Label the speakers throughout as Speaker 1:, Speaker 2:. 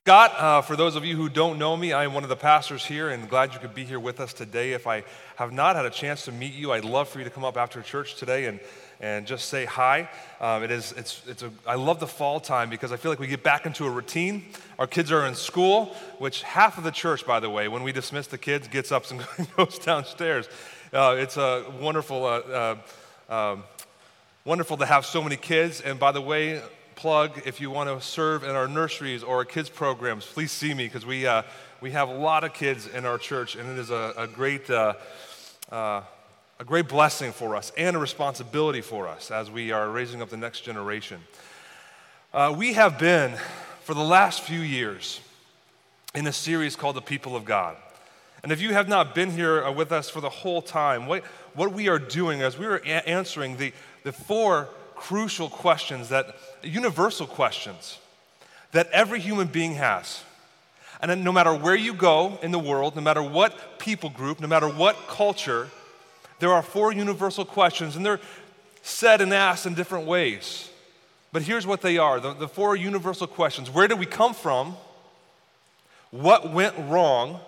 Speaker 1: Scott. For those of you who don't know me, I am one of the pastors here and glad you could be here with us today. If I have not had a chance to meet you, I'd love for you to come up after church today and just say hi. I love the fall time because I feel like we get back into a routine. Our kids are in school, which half of the church, by the way, when we dismiss the kids, gets up and goes downstairs. It's wonderful to have so many kids. And by the way, plug, if you want to serve in our nurseries or our kids programs, please see me because we have a lot of kids in our church, and it is a great blessing for us and a responsibility for us as we are raising up the next generation. We have been, for the last few years, in a series called The People of God. And if you have not been here with us for the whole time, what we are doing is we are answering the four crucial questions, universal questions that every human being has. And then no matter where you go in the world, no matter what people group, no matter what culture, there are four universal questions, and they're said and asked in different ways. But here's what they are, the four universal questions. Where did we come from? What went wrong?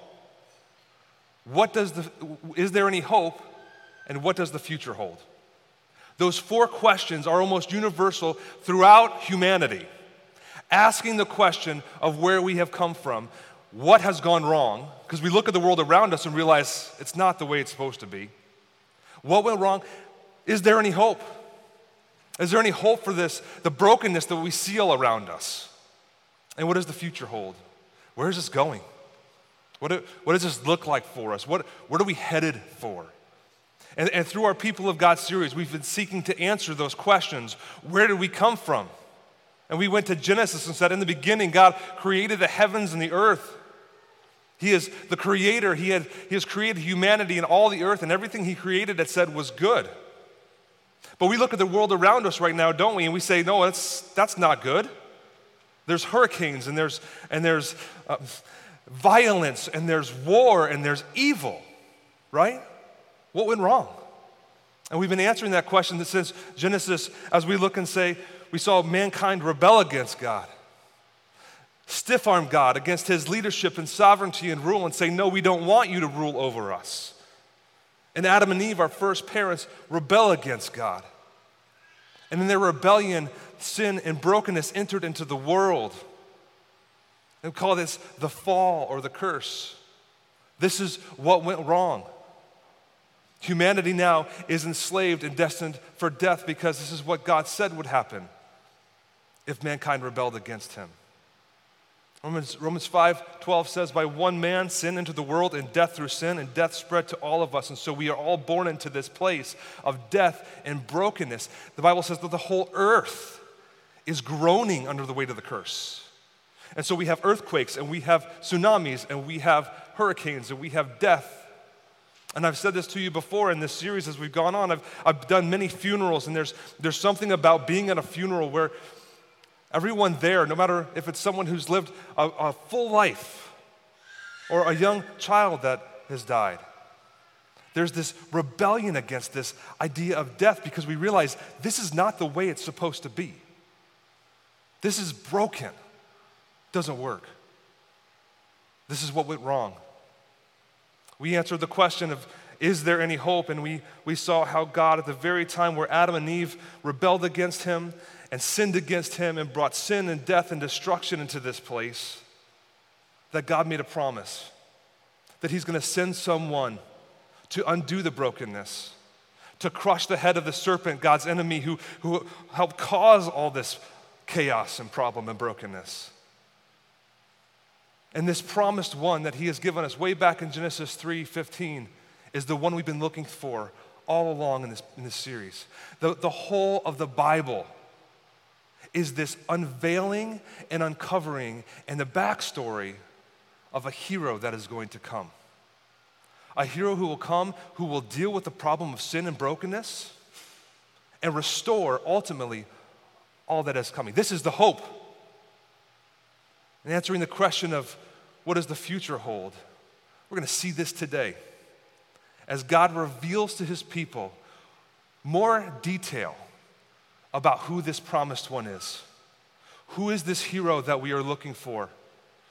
Speaker 1: Is there any hope? And what does the future hold? Those four questions are almost universal throughout humanity. Asking the question of where we have come from, what has gone wrong, because we look at the world around us and realize it's not the way it's supposed to be. What went wrong? Is there any hope? Is there any hope for the brokenness that we see all around us? And what does the future hold? Where is this going? What does this look like for us? What are we headed for? And through our People of God series, we've been seeking to answer those questions. Where did we come from? And we went to Genesis and said, in the beginning, God created the heavens and the earth. He is the creator. He has created humanity and all the earth, and everything he created, it said, was good. But we look at the world around us right now, don't we? And we say, no, that's not good. There's hurricanes, and there's violence, and there's war, and there's evil, right? What went wrong? And we've been answering that question since Genesis, as we look and say, we saw mankind rebel against God, stiff-arm God against his leadership and sovereignty and rule and say, no, we don't want you to rule over us. And Adam and Eve, our first parents, rebel against God. And in their rebellion, sin and brokenness entered into the world. And we call this the fall or the curse. This is what went wrong. Humanity now is enslaved and destined for death because this is what God said would happen if mankind rebelled against him. Romans 5:12 says, by one man sin entered the world, and death through sin, and death spread to all of us. And so we are all born into this place of death and brokenness. The Bible says that the whole earth is groaning under the weight of the curse. And so we have earthquakes, and we have tsunamis, and we have hurricanes, and we have death. And I've said this to you before in this series as we've gone on. I've done many funerals, and there's something about being at a funeral where everyone there, no matter if it's someone who's lived a full life or a young child that has died, there's this rebellion against this idea of death because we realize this is not the way it's supposed to be. This is broken. Doesn't work. This is what went wrong. We answered the question of, is there any hope? And we saw how God, at the very time where Adam and Eve rebelled against him and sinned against him and brought sin and death and destruction into this place, that God made a promise that he's going to send someone to undo the brokenness, to crush the head of the serpent, God's enemy, who helped cause all this chaos and problem and brokenness. And this promised one that he has given us way back in Genesis 3:15 is the one we've been looking for all along in this series. The whole of the Bible is this unveiling and uncovering and the backstory of a hero that is going to come. A hero who will come, who will deal with the problem of sin and brokenness and restore ultimately all that is coming. This is the hope. And answering the question of what does the future hold, we're going to see this today as God reveals to his people more detail about who this promised one is. Who is this hero that we are looking for?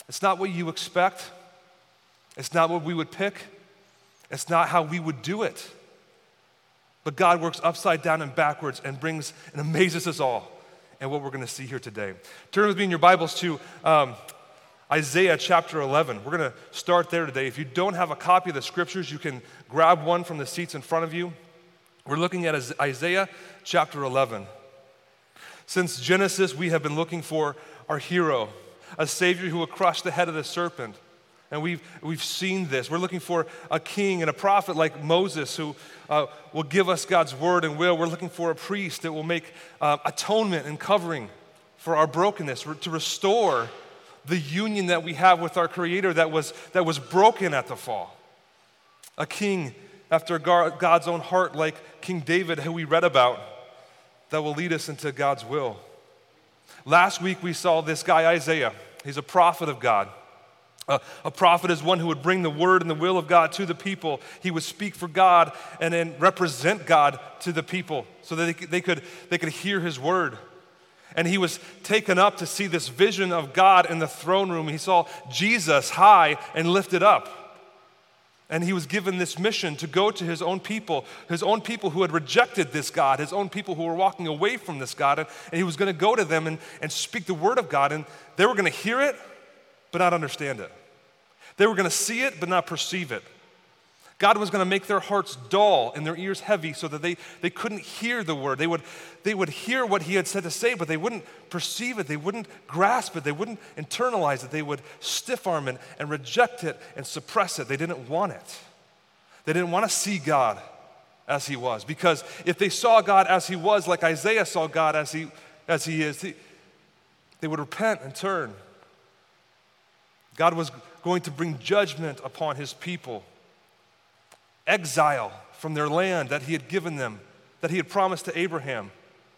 Speaker 1: It's not what you expect. It's not what we would pick. It's not how we would do it. But God works upside down and backwards and brings and amazes us all. And what we're going to see here today. Turn with me in your Bibles to Isaiah chapter 11. We're going to start there today. If you don't have a copy of the scriptures, you can grab one from the seats in front of you. We're looking at Isaiah chapter 11. Since Genesis, we have been looking for our hero, a Savior who will crush the head of the serpent. And we've seen this. We're looking for a king and a prophet like Moses who will give us God's word and will. We're looking for a priest that will make atonement and covering for our brokenness, to restore the union that we have with our Creator that was broken at the fall. A king after God's own heart like King David, who we read about, that will lead us into God's will. Last week we saw this guy Isaiah. He's a prophet of God. A prophet is one who would bring the word and the will of God to the people. He would speak for God and then represent God to the people so that they could hear his word. And he was taken up to see this vision of God in the throne room. He saw Jesus high and lifted up. And he was given this mission to go to his own people who had rejected this God, his own people who were walking away from this God. And he was going to go to them and speak the word of God. And they were going to hear it, but not understand it. They were going to see it, but not perceive it. God was going to make their hearts dull and their ears heavy so that they couldn't hear the word. They would hear what he had said to say, but they wouldn't perceive it. They wouldn't grasp it. They wouldn't internalize it. They would stiff arm it and reject it and suppress it. They didn't want it. They didn't want to see God as he was, because if they saw God as he was, like Isaiah saw God as he is, they would repent and turn. God was going to bring judgment upon his people. Exile from their land that he had given them, that he had promised to Abraham.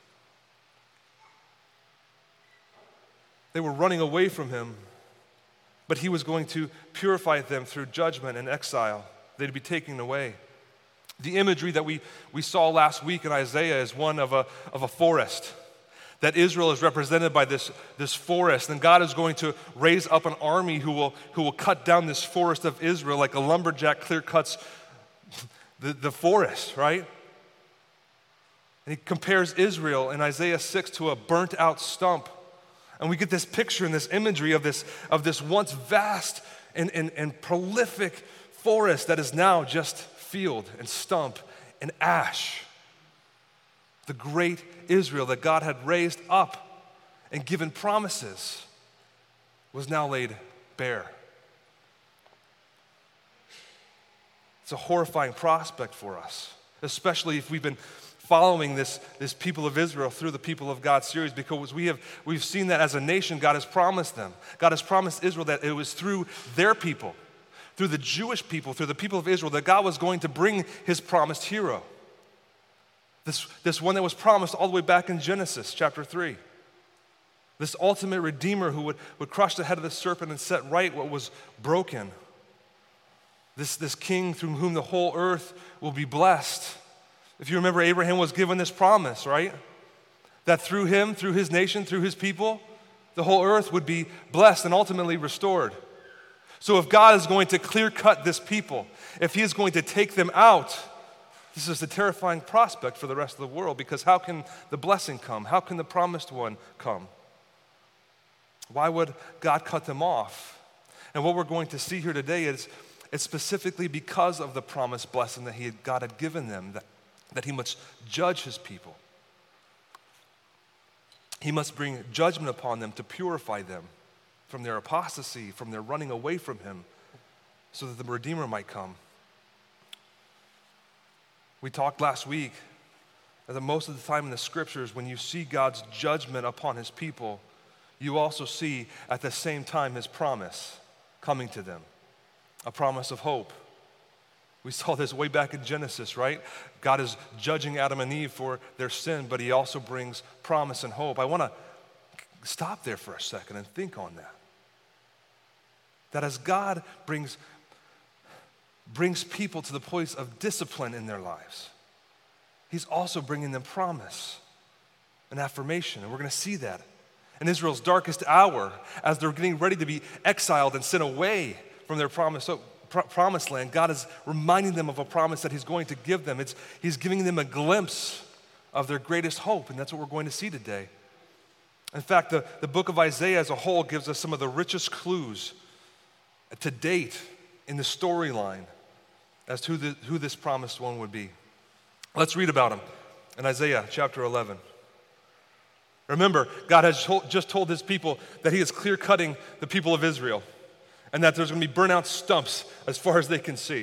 Speaker 1: They were running away from him, but he was going to purify them through judgment and exile. They'd be taken away. The imagery that we saw last week in Isaiah is one of a forest. That Israel is represented by this forest, and God is going to raise up an army who will cut down this forest of Israel like a lumberjack clear cuts the forest, right? And he compares Israel in Isaiah 6 to a burnt out stump. And we get this picture and this imagery of this once vast and prolific forest that is now just field and stump and ash. The great Israel that God had raised up and given promises was now laid bare. It's a horrifying prospect for us, especially if we've been following this people of Israel through the People of God series, because we've seen that as a nation, God has promised them. God has promised Israel that it was through their people, through the Jewish people, through the people of Israel, that God was going to bring his promised hero. This one that was promised all the way back in Genesis chapter 3. This ultimate redeemer who would crush the head of the serpent and set right what was broken. This king through whom the whole earth will be blessed. If you remember, Abraham was given this promise, right? That through him, through his nation, through his people, the whole earth would be blessed and ultimately restored. So if God is going to clear cut this people, if he is going to take them out, this is a terrifying prospect for the rest of the world, because how can the blessing come? How can the promised one come? Why would God cut them off? And what we're going to see here today is it's specifically because of the promised blessing that God had given them, that he must judge his people. He must bring judgment upon them to purify them from their apostasy, from their running away from him, so that the Redeemer might come. We talked last week that most of the time in the scriptures, when you see God's judgment upon his people, you also see at the same time his promise coming to them, a promise of hope. We saw this way back in Genesis, right? God is judging Adam and Eve for their sin, but he also brings promise and hope. I want to stop there for a second and think on that. That as God brings people to the place of discipline in their lives, he's also bringing them promise and affirmation, and we're going to see that. in Israel's darkest hour, as they're getting ready to be exiled and sent away from their promised land, God is reminding them of a promise that he's going to give them. He's giving them a glimpse of their greatest hope, and that's what we're going to see today. In fact, the book of Isaiah as a whole gives us some of the richest clues to date in the storyline as to who this promised one would be. Let's read about him in Isaiah chapter 11. Remember, God has just told his people that he is clear-cutting the people of Israel and that there's going to be burnt-out stumps as far as they can see.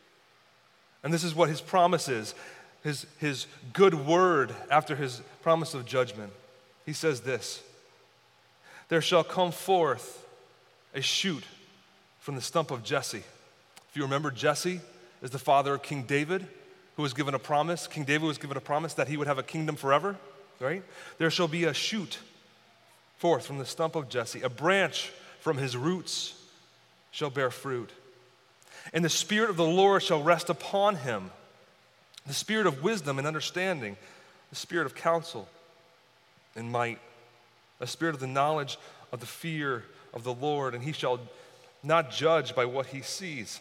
Speaker 1: And this is what his promise is, his good word after his promise of judgment. He says this, "There shall come forth a shoot from the stump of Jesse." If you remember, Jesse is the father of King David, who was given a promise. King David was given a promise that he would have a kingdom forever, right? There shall be a shoot forth from the stump of Jesse, a branch from his roots shall bear fruit. And the Spirit of the Lord shall rest upon him, the Spirit of wisdom and understanding, the Spirit of counsel and might, a spirit of the knowledge of the fear of the Lord, and he shall not judge by what he sees,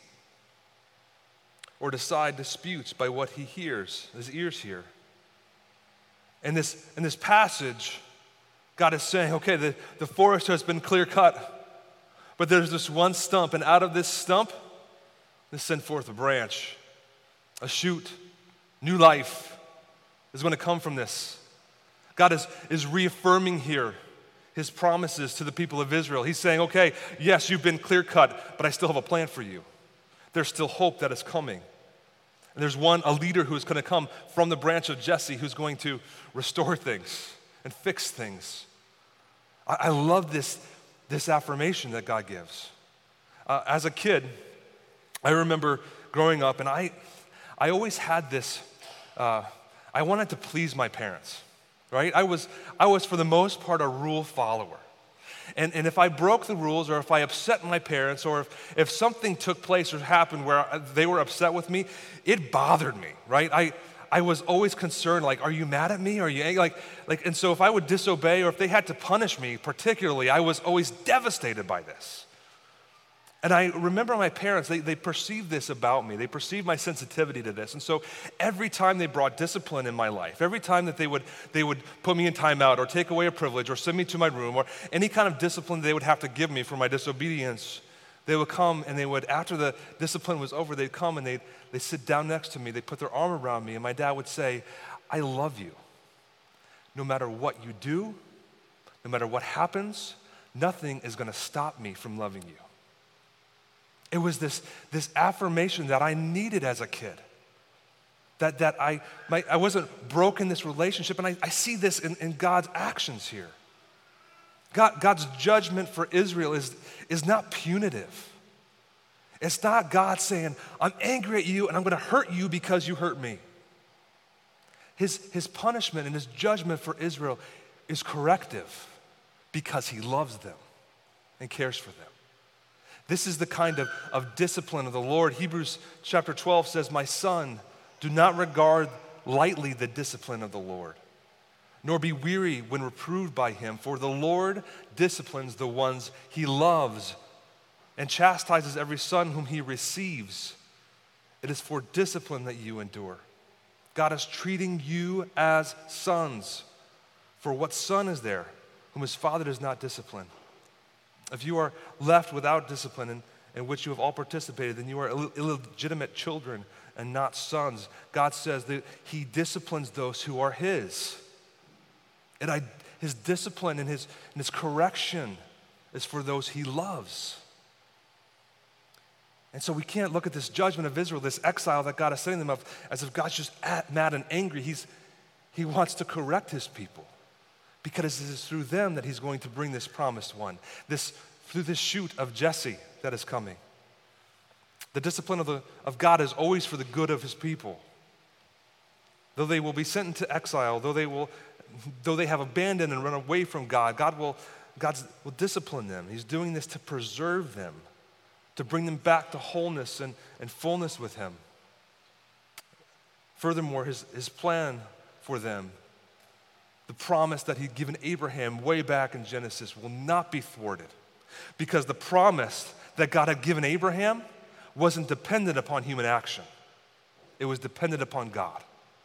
Speaker 1: or decide disputes by what he hears, his ears hear. In this passage, God is saying, okay, the forest has been clear cut, but there's this one stump, and out of this stump, they send forth a branch, a shoot, new life is going to come from this. God is reaffirming here his promises to the people of Israel. He's saying, okay, yes, you've been clear cut, but I still have a plan for you. There's still hope that is coming. And there's a leader who is going to come from the branch of Jesse who's going to restore things and fix things. I love this affirmation that God gives. As a kid, I remember growing up, and I always had this, I wanted to please my parents, right? I was for the most part a rule follower. And if I broke the rules, or if I upset my parents, or if something took place or happened where they were upset with me, it bothered me, right? I was always concerned, like, are you mad at me? Are you angry? And so if I would disobey, or if they had to punish me particularly, I was always devastated by this. And I remember my parents, they perceived this about me. They perceived my sensitivity to this. And so every time they brought discipline in my life, every time that they would put me in timeout, or take away a privilege, or send me to my room, or any kind of discipline they would have to give me for my disobedience, they would come and they would, after the discipline was over, they'd come and they'd sit down next to me. They'd put their arm around me, and my dad would say, "I love you. No matter what you do, no matter what happens, nothing is going to stop me from loving you." It was this affirmation that I needed as a kid, that I wasn't broke in this relationship, and I see this in God's actions here. God's judgment for Israel is not punitive. It's not God saying, "I'm angry at you and I'm going to hurt you because you hurt me." His punishment and his judgment for Israel is corrective because he loves them and cares for them. This is the kind of discipline of the Lord. Hebrews chapter 12 says, "My son, do not regard lightly the discipline of the Lord, nor be weary when reproved by him, for the Lord disciplines the ones he loves and chastises every son whom he receives. It is for discipline that you endure." God is treating you as sons. For what son is there whom his father does not discipline? If you are left without discipline in which you have all participated, then you are illegitimate children and not sons. God says that he disciplines those who are his. And his discipline and his correction is for those he loves. And so we can't look at this judgment of Israel, this exile that God is sending them as if God's just mad and angry. He wants to correct his people, because it is through them that he's going to bring this promised one, through this shoot of Jesse that is coming. The discipline of God is always for the good of his people. Though they will be sent into exile, though they have abandoned and run away from God will discipline them. He's doing this to preserve them, to bring them back to wholeness and fullness with him. Furthermore, his plan for them the promise that he'd given Abraham way back in Genesis will not be thwarted, because the promise that God had given Abraham wasn't dependent upon human action. It was dependent upon God.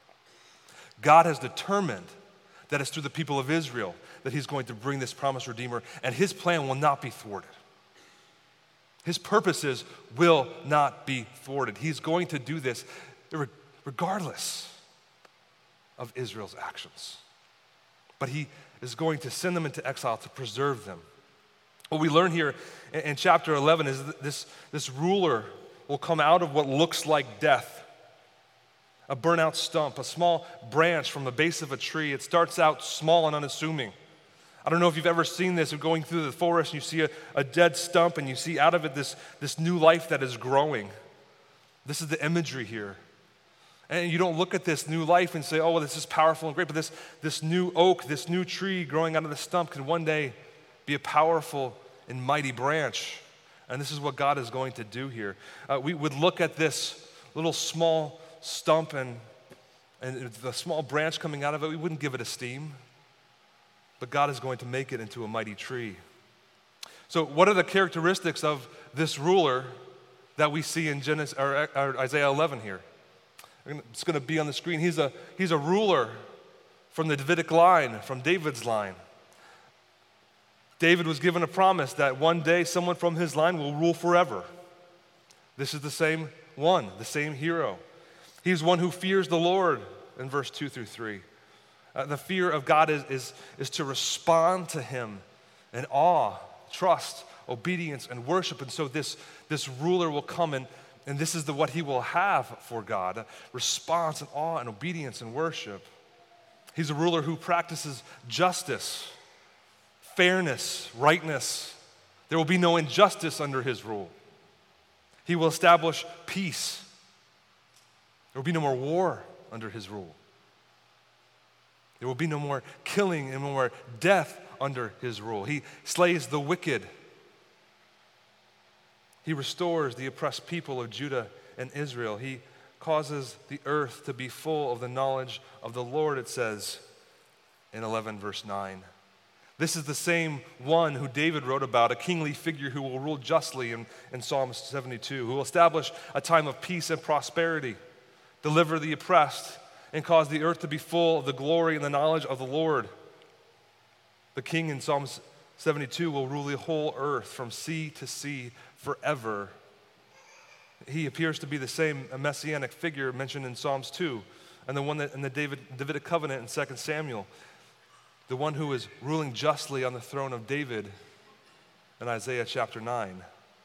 Speaker 1: God has determined that it's through the people of Israel that he's going to bring this promised Redeemer, and his plan will not be thwarted. His purposes will not be thwarted. He's going to do this regardless of Israel's actions. But he is going to send them into exile to preserve them. What we learn here in chapter 11 is that this ruler will come out of what looks like death. A burnout stump, a small branch from the base of a tree. It starts out small and unassuming. I don't know if you've ever seen this, of going through the forest and you see a dead stump and you see out of it this new life that is growing. This is the imagery here. And you don't look at this new life and say, oh, well, this is powerful and great, but this new oak, this new tree growing out of the stump can one day be a powerful and mighty branch. And this is what God is going to do here. We would look at this little small stump and the small branch coming out of it, we wouldn't give it esteem. But God is going to make it into a mighty tree. So what are the characteristics of this ruler that we see in Genesis or Isaiah 11 here? It's going to be on the screen. He's a ruler from the Davidic line, from David's line. David was given a promise that one day someone from his line will rule forever. This is the same one, the same hero. He's one who fears the Lord in verse 2 through 3. The fear of God is to respond to him in awe, trust, obedience, and worship. And so this ruler will come and this is what he will have for God, response and awe and obedience and worship. He's a ruler who practices justice, fairness, rightness. There will be no injustice under his rule. He will establish peace. There will be no more war under his rule. There will be no more killing and no more death under his rule. He slays the wicked. He restores the oppressed people of Judah and Israel. He causes the earth to be full of the knowledge of the Lord, it says in 11 verse 9. This is the same one who David wrote about, a kingly figure who will rule justly in Psalm 72, who will establish a time of peace and prosperity, deliver the oppressed, and cause the earth to be full of the glory and the knowledge of the Lord. The king in Psalm 72 will rule the whole earth from sea to sea forever. He appears to be the same messianic figure mentioned in Psalms 2 and the one that in the Davidic covenant in 2 Samuel, the one who is ruling justly on the throne of David in Isaiah chapter 9.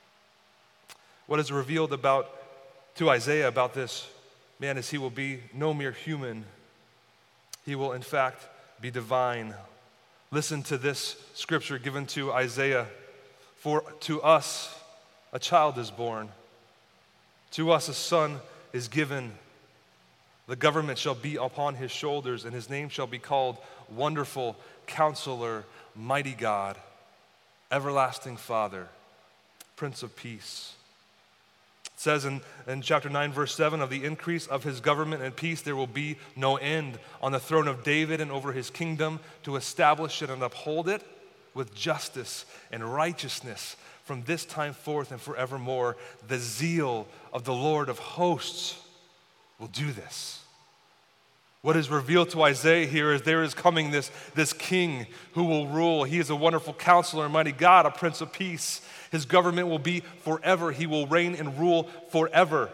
Speaker 1: What is revealed to Isaiah about this man is he will be no mere human. He will, in fact, be divine. Listen to this scripture given to Isaiah. For to us a child is born. To us a son is given. The government shall be upon his shoulders, and his name shall be called Wonderful Counselor, Mighty God, Everlasting Father, Prince of Peace. It says in chapter 9, verse 7, of the increase of his government and peace there will be no end on the throne of David and over his kingdom, to establish it and uphold it with justice and righteousness from this time forth and forevermore. The zeal of the Lord of hosts will do this. What is revealed to Isaiah here is there is coming this king who will rule. He is a wonderful counselor, mighty God, a prince of peace. His government will be forever. He will reign and rule forever.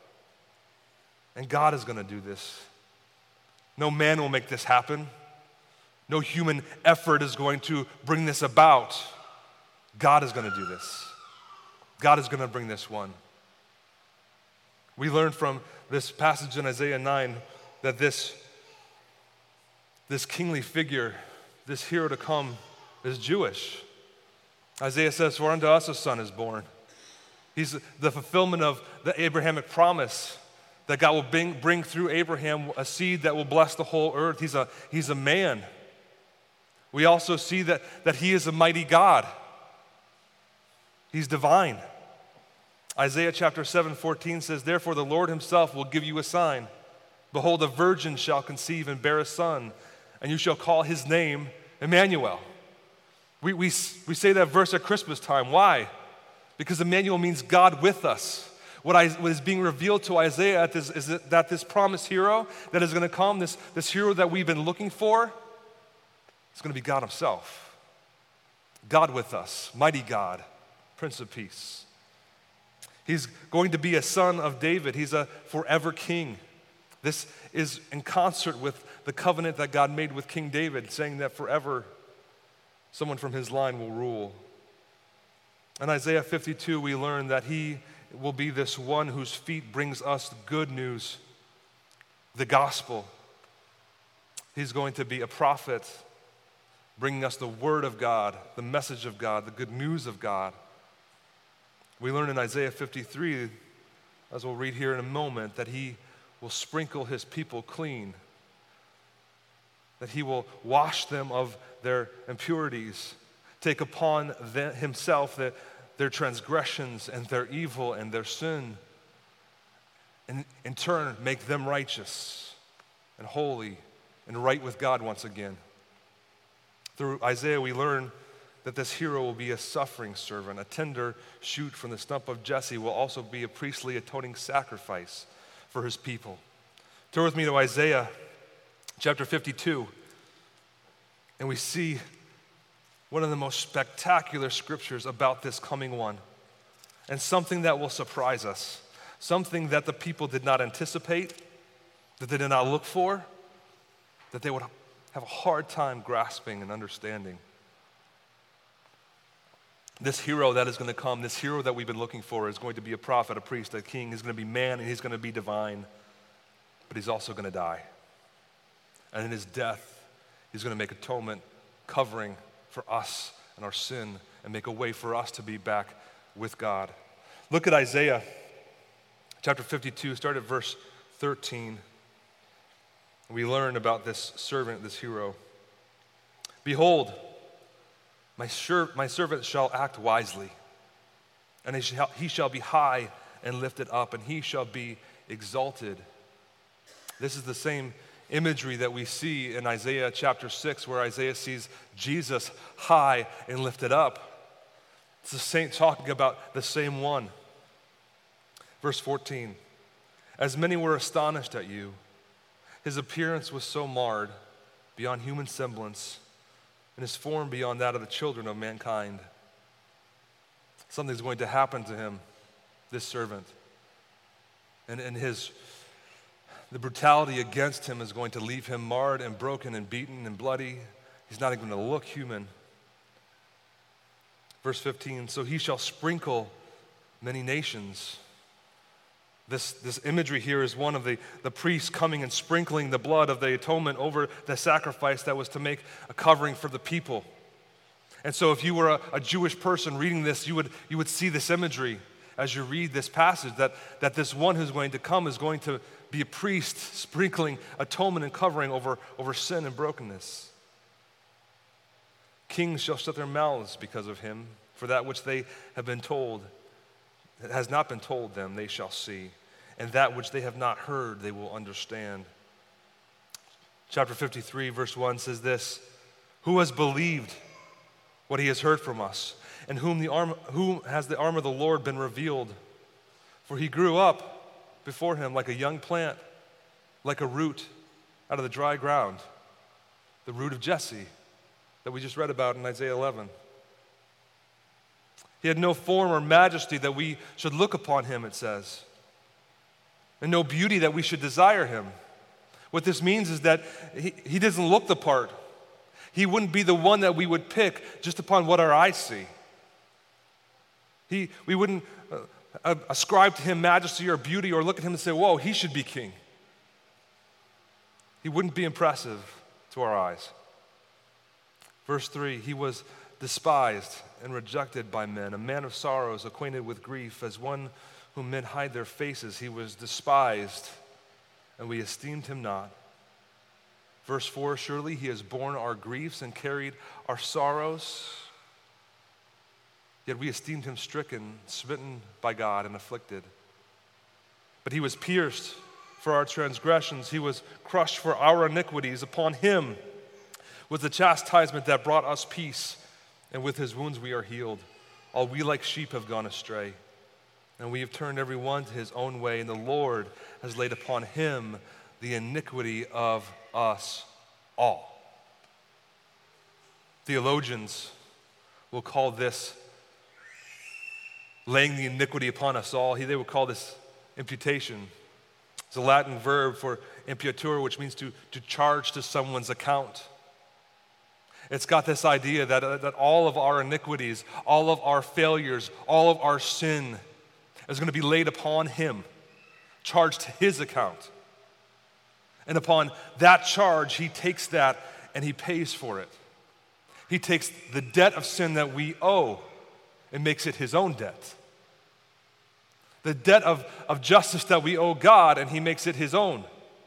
Speaker 1: And God is going to do this. No man will make this happen. No human effort is going to bring this about. God is going to do this. God is going to bring this one. We learn from this passage in Isaiah 9 that this kingly figure, this hero to come, is Jewish. Isaiah says, for unto us a son is born. He's the fulfillment of the Abrahamic promise that God will bring through Abraham a seed that will bless the whole earth. He's a man. We also see that he is a mighty God. He's divine. Isaiah chapter 7:14 says, therefore the Lord himself will give you a sign. Behold, a virgin shall conceive and bear a son, and you shall call his name Emmanuel. We say that verse at Christmas time. Why? Because Emmanuel means God with us. What is being revealed to Isaiah is that this promised hero that is going to come, this hero that we've been looking for, is going to be God himself. God with us, mighty God, Prince of Peace. He's going to be a son of David. He's a forever king. This is in concert with the covenant that God made with King David, saying that forever someone from his line will rule. In Isaiah 52, we learn that he will be this one whose feet brings us good news, the gospel. He's going to be a prophet, bringing us the word of God, the message of God, the good news of God. We learn in Isaiah 53, as we'll read here in a moment, that he will sprinkle his people clean, that he will wash them of their impurities, take upon himself their transgressions and their evil and their sin, and in turn make them righteous and holy and right with God once again. Through Isaiah, we learn that this hero will be a suffering servant. A tender shoot from the stump of Jesse will also be a priestly atoning sacrifice for his people. Turn with me to Isaiah chapter 52, and we see one of the most spectacular scriptures about this coming one, and something that will surprise us, something that the people did not anticipate, that they did not look for, that they would have a hard time grasping and understanding. This hero that is going to come, this hero that we've been looking for, is going to be a prophet, a priest, a king. He's going to be man, and he's going to be divine, but he's also going to die. And in his death, he's going to make atonement, covering for us and our sin, and make a way for us to be back with God. Look at Isaiah chapter 52, start at verse 13. We learn about this servant, this hero. Behold, my servant shall act wisely, and he shall be high and lifted up, and he shall be exalted. This is the same imagery that we see in Isaiah chapter 6, where Isaiah sees Jesus high and lifted up. It's the same, talking about the same one. Verse 14, as many were astonished at you, his appearance was so marred beyond human semblance, and his form beyond that of the children of mankind. Something's going to happen to him, this servant. And the brutality against him is going to leave him marred and broken and beaten and bloody. He's not even going to look human. Verse 15, so he shall sprinkle many nations. This imagery here is one of the priests coming and sprinkling the blood of the atonement over the sacrifice that was to make a covering for the people. And so if you were a Jewish person reading this, you would see this imagery as you read this passage, that this one who's going to come is going to be a priest sprinkling atonement and covering over sin and brokenness. Kings shall shut their mouths because of him, for that which they have been told, it has not been told them, they shall see. And that which they have not heard, they will understand. Chapter 53, verse 1 says this, who has believed what he has heard from us? And whom has the arm of the Lord been revealed? For he grew up before him like a young plant, like a root out of the dry ground, the root of Jesse that we just read about in Isaiah 11. He had no form or majesty that we should look upon him, it says, and no beauty that we should desire him. What this means is that he doesn't look the part. He wouldn't be the one that we would pick just upon what our eyes see. We wouldn't ascribe to him majesty or beauty or look at him and say, whoa, he should be king. He wouldn't be impressive to our eyes. Verse 3, he was despised and rejected by men, a man of sorrows, acquainted with grief, as one whom men hide their faces. He was despised, and we esteemed him not. Verse 4, surely he has borne our griefs and carried our sorrows. Yet we esteemed him stricken, smitten by God, and afflicted. But he was pierced for our transgressions. He was crushed for our iniquities. Upon him was the chastisement that brought us peace, and with his wounds we are healed. All we like sheep have gone astray, and we have turned every one to his own way, and the Lord has laid upon him the iniquity of us all. Theologians will call this laying the iniquity upon us all. They would call this imputation. It's a Latin verb for imputur, which means to charge to someone's account. It's got this idea that all of our iniquities, all of our failures, all of our sin is going to be laid upon him, charged to his account. And upon that charge, he takes that and he pays for it. He takes the debt of sin that we owe and makes it his own debt. The debt of justice that we owe God, and he makes it his own.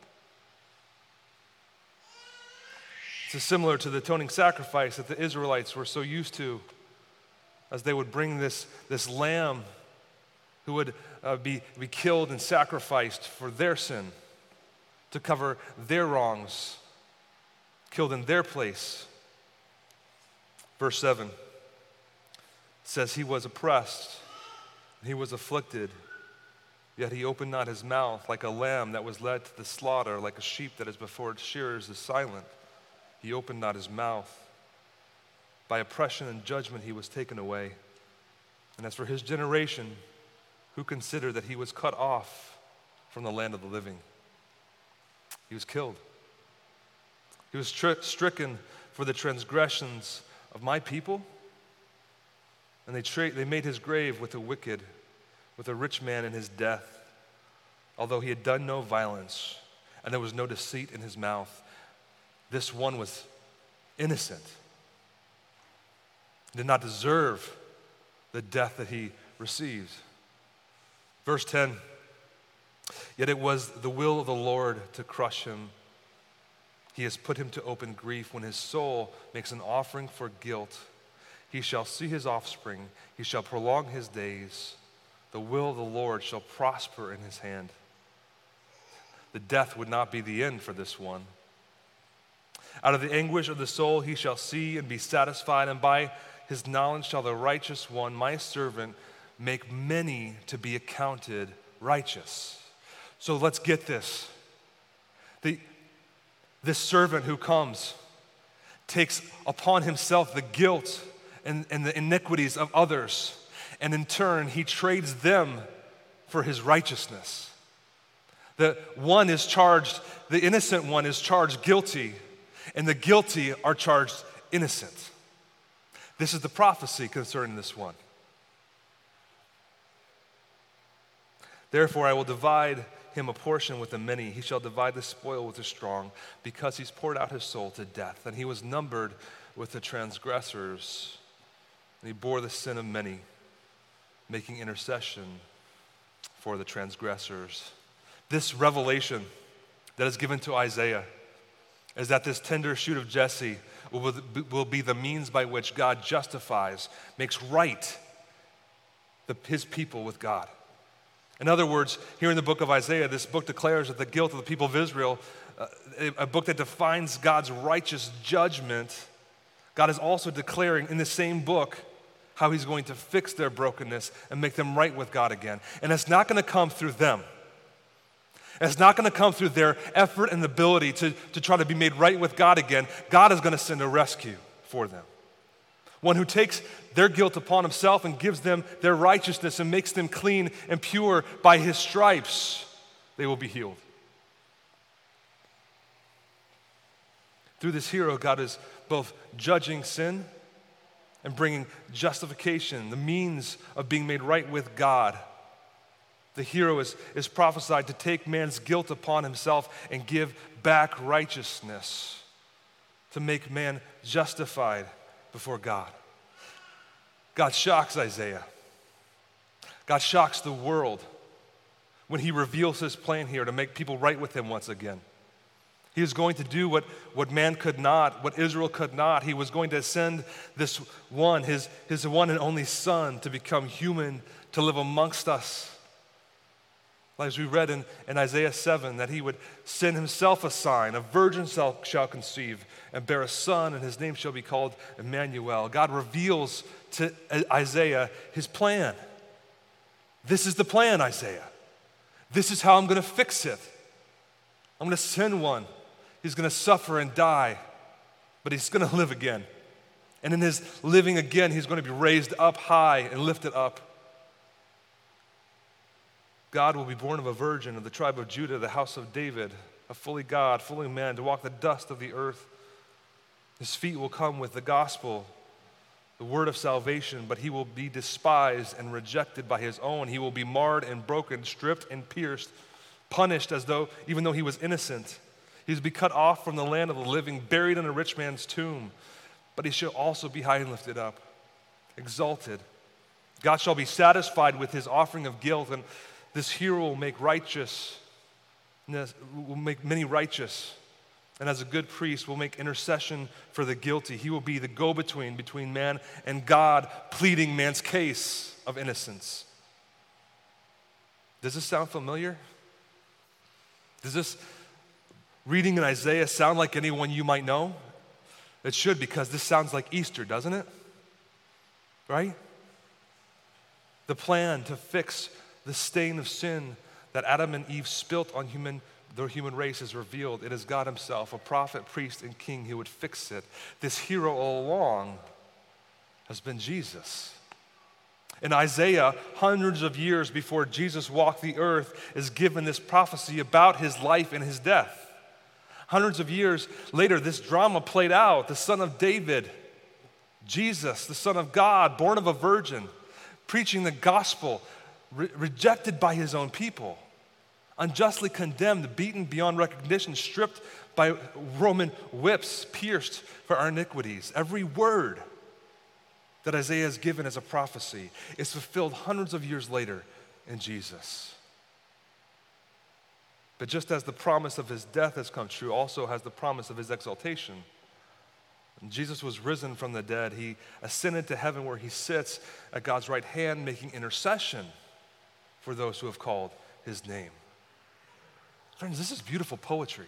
Speaker 1: It's similar to the atoning sacrifice that the Israelites were so used to, as they would bring this lamb who would be killed and sacrificed for their sin, to cover their wrongs, killed in their place. Verse 7 says, he was oppressed, and he was afflicted, yet he opened not his mouth. Like a lamb that was led to the slaughter, like a sheep that is before its shearers is silent, he opened not his mouth. By oppression and judgment he was taken away. And as for his generation, who considered that he was cut off from the land of the living? He was killed. He was stricken for the transgressions of my people, and they made his grave with the wicked, with a rich man in his death, although he had done no violence, and there was no deceit in his mouth. This one was innocent, did not deserve the death that he received. Verse 10, yet it was the will of the Lord to crush him. He has put him to open grief. When his soul makes an offering for guilt, he shall see his offspring. He shall prolong his days. The will of the Lord shall prosper in his hand. The death would not be the end for this one. Out of the anguish of the soul he shall see and be satisfied, and by his knowledge shall the righteous one, my servant, make many to be accounted righteous. So let's get this. This servant who comes takes upon himself the guilt and the iniquities of others, and in turn he trades them for his righteousness. The innocent one is charged guilty, and the guilty are charged innocent. This is the prophecy concerning this one. Therefore I will divide him a portion with the many. He shall divide the spoil with the strong, because he's poured out his soul to death, and he was numbered with the transgressors, and he bore the sin of many, making intercession for the transgressors. This revelation that is given to Isaiah is that this tender shoot of Jesse will be the means by which God justifies, makes right his people with God. In other words, here in the book of Isaiah, this book declares that the guilt of the people of Israel, a book that defines God's righteous judgment, God is also declaring in the same book how he's going to fix their brokenness and make them right with God again. And it's not going to come through them. It's not going to come through their effort and ability to try to be made right with God again. God is going to send a rescue for them. One who takes their guilt upon himself and gives them their righteousness and makes them clean and pure. By his stripes, they will be healed. Through this hero, God is both judging sin and bringing justification, the means of being made right with God. The hero is prophesied to take man's guilt upon himself and give back righteousness, to make man justified before God. God shocks Isaiah. God shocks the world when he reveals his plan here to make people right with him once again. He is going to do what man could not, what Israel could not. He was going to send this one, his one and only son, to become human, to live amongst us. As we read in Isaiah 7, that he would send himself a sign. A virgin shall conceive and bear a son, and his name shall be called Emmanuel. God reveals to Isaiah his plan. This is the plan, Isaiah. This is how I'm going to fix it. I'm going to send one. He's going to suffer and die, but he's going to live again. And in his living again, he's going to be raised up high and lifted up. God will be born of a virgin of the tribe of Judah, the house of David, a fully God, fully man, to walk the dust of the earth. His feet will come with the gospel, the word of salvation, but he will be despised and rejected by his own. He will be marred and broken, stripped and pierced, punished even though he was innocent. He will be cut off from the land of the living, buried in a rich man's tomb, but he shall also be high and lifted up, exalted. God shall be satisfied with his offering of guilt, and this hero will make many righteous, and as a good priest will make intercession for the guilty. He will be the go-between between man and God, pleading man's case of innocence. Does this sound familiar? Does this reading in Isaiah sound like anyone you might know? It should, because this sounds like Easter, doesn't it? Right? The plan to fix the stain of sin that Adam and Eve spilt on the human race is revealed. It is God himself, a prophet, priest, and king who would fix it. This hero all along has been Jesus. In Isaiah, hundreds of years before Jesus walked the earth, is given this prophecy about his life and his death. Hundreds of years later, this drama played out. The son of David, Jesus, the Son of God, born of a virgin, preaching the gospel, rejected by his own people, unjustly condemned, beaten beyond recognition, stripped by Roman whips, pierced for our iniquities. Every word that Isaiah has given as a prophecy is fulfilled hundreds of years later in Jesus. But just as the promise of his death has come true, also has the promise of his exaltation. When Jesus was risen from the dead, he ascended to heaven where he sits at God's right hand, making intercession for those who have called his name. Friends, this is beautiful poetry.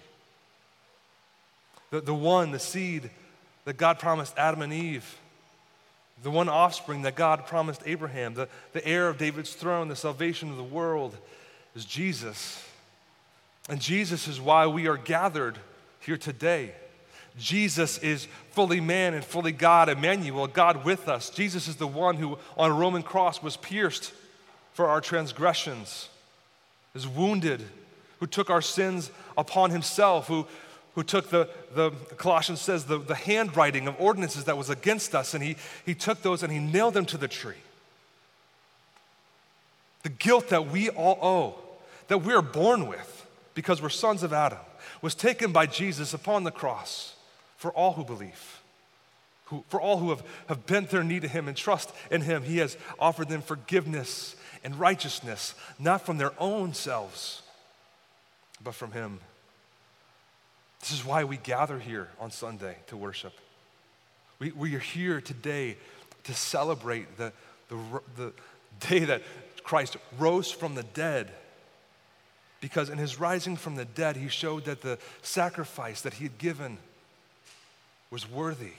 Speaker 1: The seed that God promised Adam and Eve, the one offspring that God promised Abraham, the heir of David's throne, the salvation of the world, is Jesus. And Jesus is why we are gathered here today. Jesus is fully man and fully God, Emmanuel, God with us. Jesus is the one who on a Roman cross was pierced for our transgressions, is wounded, who took our sins upon himself, who took the Colossians says, the handwriting of ordinances that was against us, and he took those and he nailed them to the tree. The guilt that we all owe, that we are born with because we're sons of Adam, was taken by Jesus upon the cross for all who believe. For all who have bent their knee to him and trust in him, he has offered them forgiveness and righteousness, not from their own selves, but from him. This is why we gather here on Sunday to worship. We are here today to celebrate the day that Christ rose from the dead, because in his rising from the dead, he showed that the sacrifice that he had given was worthy,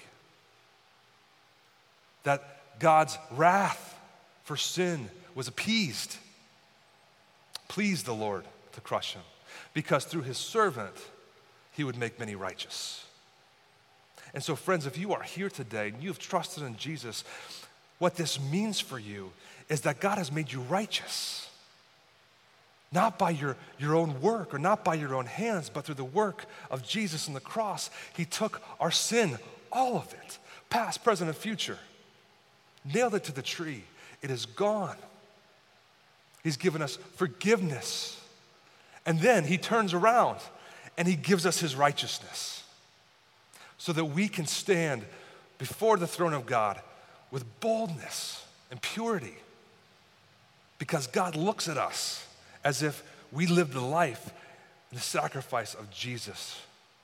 Speaker 1: that God's wrath for sin was appeased. Pleased the Lord to crush him, because through his servant, he would make many righteous. And so, friends, if you are here today and you have trusted in Jesus, what this means for you is that God has made you righteous. Not by your own work or not by your own hands, but through the work of Jesus on the cross. He took our sin, all of it, past, present, and future, nailed it to the tree. It is gone. He's given us forgiveness. And then he turns around and he gives us his righteousness so that we can stand before the throne of God with boldness and purity, because God looks at us as if we lived the life and the sacrifice of Jesus.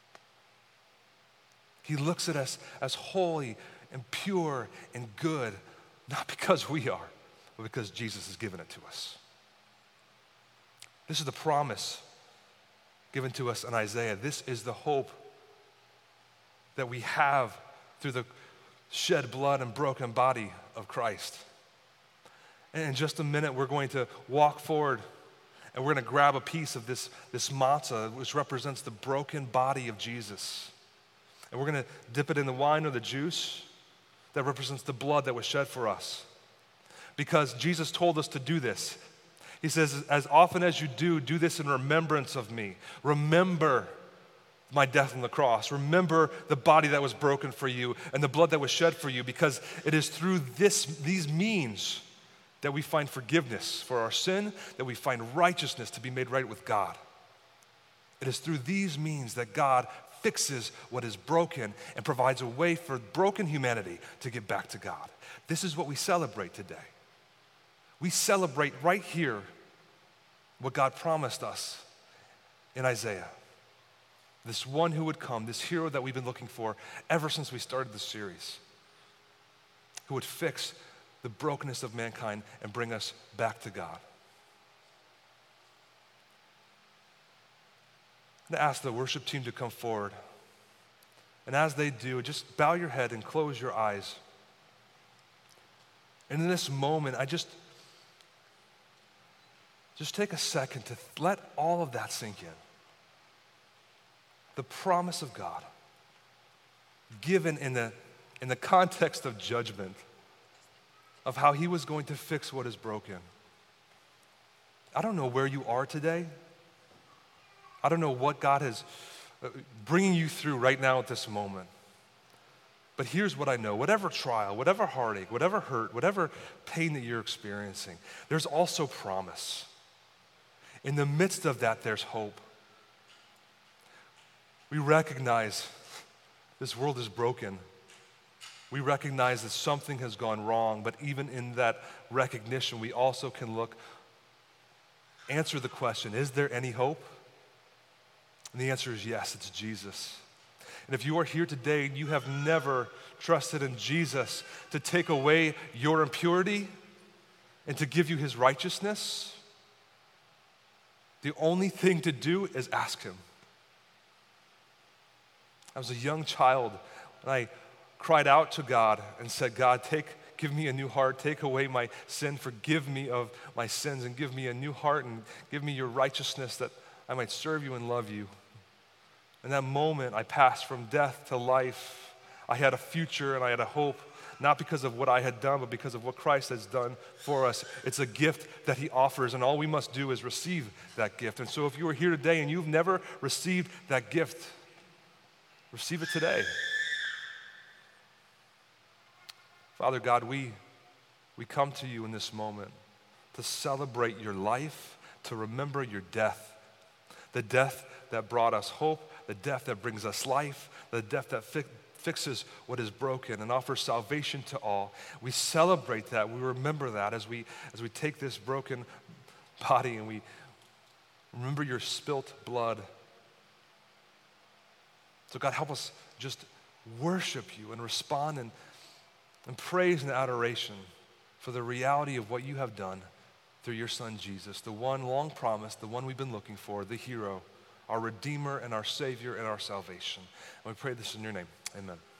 Speaker 1: He looks at us as holy and pure and good, not because we are, but because Jesus has given it to us. This is the promise given to us in Isaiah. This is the hope that we have through the shed blood and broken body of Christ. And in just a minute, we're going to walk forward and we're going to grab a piece of this matzah, which represents the broken body of Jesus. And we're going to dip it in the wine or the juice that represents the blood that was shed for us. Because Jesus told us to do this. He says, as often as you do this in remembrance of me. Remember my death on the cross. Remember the body that was broken for you and the blood that was shed for you, because it is through these means that we find forgiveness for our sin, that we find righteousness to be made right with God. It is through these means that God fixes what is broken and provides a way for broken humanity to get back to God. This is what we celebrate today. We celebrate right here what God promised us in Isaiah. This one who would come, this hero that we've been looking for ever since we started this series, who would fix the brokenness of mankind and bring us back to God. I'm going to ask the worship team to come forward. And as they do, just bow your head and close your eyes. And in this moment, just take a second to let all of that sink in. The promise of God, given in the context of judgment, of how he was going to fix what is broken. I don't know where you are today. I don't know what God is bringing you through right now at this moment. But here's what I know. Whatever trial, whatever heartache, whatever hurt, whatever pain that you're experiencing, there's also promise. In the midst of that, there's hope. We recognize this world is broken. We recognize that something has gone wrong, but even in that recognition, we also can answer the question, is there any hope? And the answer is yes, it's Jesus. And if you are here today and you have never trusted in Jesus to take away your impurity and to give you his righteousness, the only thing to do is ask him. I was a young child and I cried out to God and said, God, give me a new heart, take away my sin, forgive me of my sins, and give me a new heart and give me your righteousness that I might serve you and love you. In that moment, I passed from death to life. I had a future and I had a hope, not because of what I had done, but because of what Christ has done for us. It's a gift that he offers, and all we must do is receive that gift. And so if you are here today and you've never received that gift, receive it today. Father God, we come to you in this moment to celebrate your life, to remember your death, the death that brought us hope, the death that brings us life, the death that fixes what is broken and offers salvation to all. We celebrate that. We remember that as we take this broken body and we remember your spilt blood. So God, help us just worship you and respond in praise and adoration for the reality of what you have done through your son Jesus, the one long promised, the one we've been looking for, the hero, our Redeemer and our Savior and our salvation. And we pray this in your name. Amen.